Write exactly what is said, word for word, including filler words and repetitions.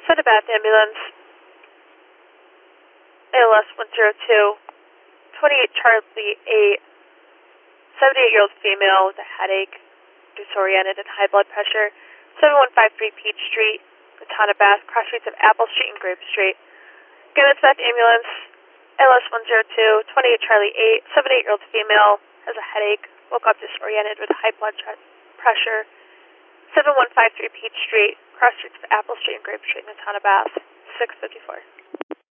Send a bath ambulance. A L S one zero two, twenty-eight Charlie eight, seventy-eight-year-old female with a headache, disoriented and high blood pressure, seven one five three Peach Street, Matana Bath, cross streets of Apple Street and Grape Street. Again, it's bath ambulance. A L S one zero two, twenty-eight Charlie eight, seventy-eight-year-old female, has a headache, woke up disoriented with high blood pressure, seven one five three Peach Street, cross streets of Apple Street and Grape Street, Matana Bath, six fifty-four.